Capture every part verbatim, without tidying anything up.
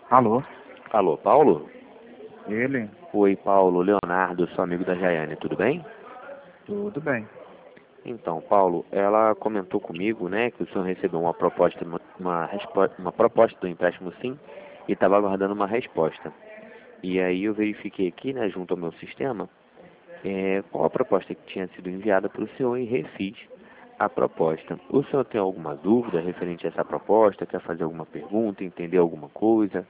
Alô? Alô, Paulo? Ele? Oi, Paulo, Leonardo, sou amigo da Jaiane, tudo bem? Tudo bem. Então, Paulo, ela comentou comigo, né, que o senhor recebeu uma proposta, uma, uma, respo- uma proposta do empréstimo sim, e estava aguardando uma resposta. E aí eu verifiquei aqui, né, junto ao meu sistema, é, qual a proposta que tinha sido enviada para o senhor e refiz a proposta. O senhor tem alguma dúvida referente a essa proposta? Quer fazer alguma pergunta, entender alguma coisa?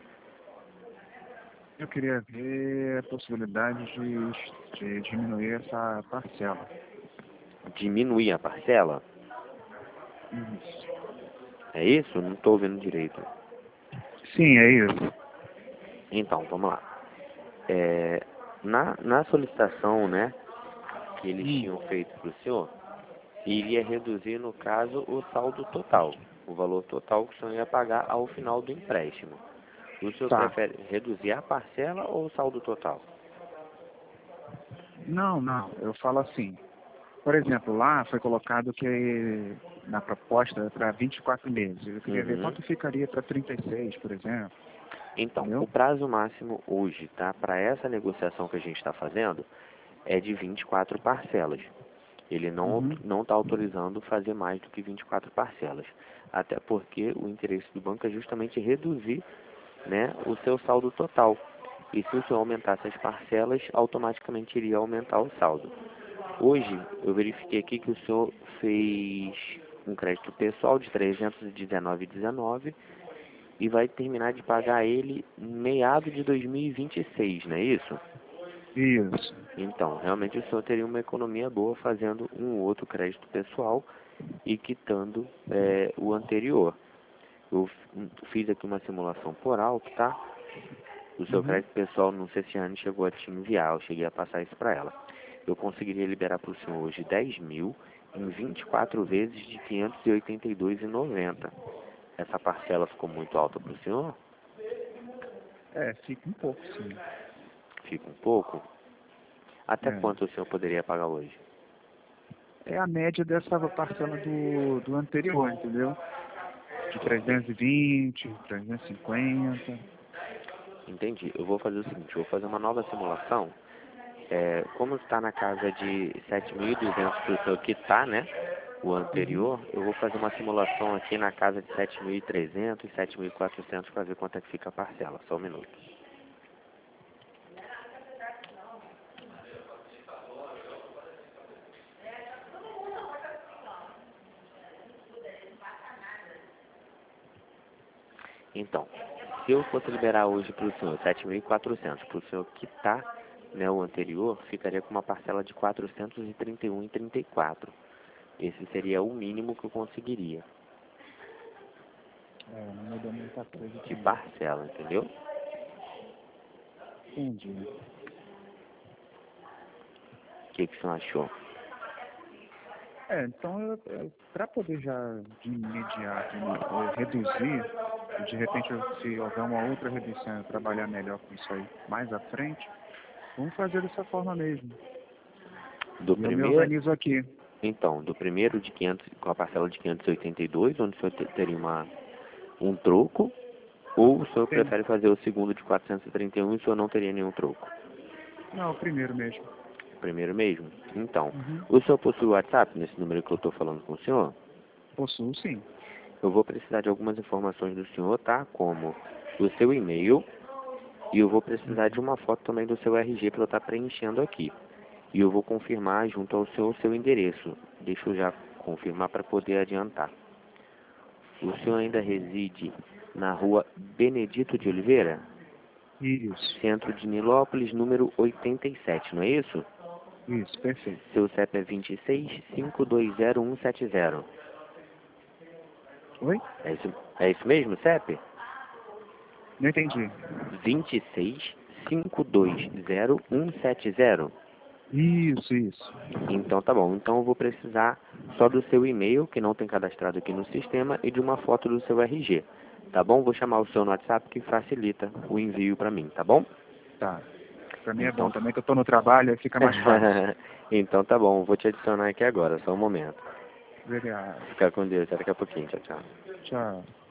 Eu queria ver a possibilidade de, de diminuir essa parcela. Diminuir a parcela? Isso. É isso? Não estou ouvindo direito. Sim, é isso. Então, vamos lá. É, na, na solicitação, né, que eles Hum, tinham feito para o senhor, iria reduzir, no caso, o saldo total, o valor total que o senhor ia pagar ao final do empréstimo. O senhor tá. prefere reduzir a parcela ou o saldo total? Não, não. Eu falo assim. Por exemplo, lá foi colocado que na proposta para vinte e quatro meses. Eu queria ver Uhum. quanto ficaria para trinta e seis, por exemplo. Então, o Entendeu? prazo máximo hoje, tá, para essa negociação que a gente está fazendo, é de vinte e quatro parcelas. Ele não Uhum. não está autorizando fazer mais do que vinte e quatro parcelas. Até porque o interesse do banco é justamente reduzir, né, o seu saldo total. E se o senhor aumentasse as parcelas, automaticamente iria aumentar o saldo. Hoje, eu verifiquei aqui que o senhor fez um crédito pessoal de trezentos e dezenove vírgula dezenove e vai terminar de pagar ele em meado de dois mil e vinte e seis, não é isso? Isso. Então, realmente o senhor teria uma economia boa fazendo um outro crédito pessoal e quitando é, o anterior. Eu f- fiz aqui uma simulação por alto, tá? O seu Uhum. crédito pessoal, não sei se a Anne chegou a te enviar, eu cheguei a passar isso para ela. Eu conseguiria liberar para o senhor hoje dez mil em vinte e quatro vezes de quinhentos e oitenta e dois reais e noventa centavos. Essa parcela ficou muito alta para o senhor? É, fica um pouco, sim. Fica um pouco? Até É. quanto o senhor poderia pagar hoje? É a média dessa parcela do, do anterior, entendeu? De trezentos e vinte, trezentos e cinquenta. Entendi. Eu vou fazer o seguinte, eu vou fazer uma nova simulação. É, como está na casa de sete mil e duzentos para o senhor quitar, né? O Uhum. anterior, eu vou fazer uma simulação aqui na casa de sete mil e trezentos e sete mil e quatrocentos para ver quanto é que fica a parcela. Só um minuto. Então, se eu fosse liberar hoje para o senhor sete mil e quatrocentos, para o senhor quitar, né, o anterior, ficaria com uma parcela de quatrocentos e trinta e um reais e trinta e quatro centavos. Esse seria o mínimo que eu conseguiria É, não mudou muita coisa de também. parcela, entendeu? Entendi. O que, que o senhor achou? É, então, para poder já de imediato né, eh, reduzir, e de repente, eu- se houver uma outra redução, eu trabalhar melhor com isso aí mais à frente, vamos fazer dessa forma mesmo. Do E eu me primeiro, organizo aqui. então, do primeiro de quinhentos, com a parcela de quinhentos e oitenta e dois, onde o senhor te- teria uma, um troco, ou o senhor Tem. prefere fazer o segundo de quatrocentos e trinta e um e o senhor não teria nenhum troco? Não, o primeiro mesmo. Primeiro mesmo? Então, Uhum. o senhor possui o WhatsApp nesse número que eu estou falando com o senhor? Possuo, sim. Eu vou precisar de algumas informações do senhor, tá? Como o seu e-mail e eu vou precisar de Uhum. uma foto também do seu R G para eu estar preenchendo aqui. E eu vou confirmar junto ao seu, seu endereço. Deixa eu já confirmar para poder adiantar. O senhor ainda reside na rua Benedito de Oliveira, Isso. centro de Nilópolis, número oitenta e sete, não é isso? Isso, perfeito. Seu C E P é vinte e seis, cinco dois zero, um sete zero. Oi? É isso, é isso mesmo, C E P? Não entendi. vinte e seis, cinco dois zero, um sete zero. Isso, isso. Então tá bom. Então eu vou precisar só do seu e-mail, que não tem cadastrado aqui no sistema, e de uma foto do seu R G. Tá bom? Vou chamar o seu no WhatsApp que facilita o envio para mim, tá bom? Tá. Pra mim é bom Então, também que eu tô no trabalho, aí fica mais fácil. então tá bom. Vou te adicionar aqui agora, só um momento. Obrigado. Fica com Deus. Até daqui a pouquinho. Tchau, tchau. Tchau.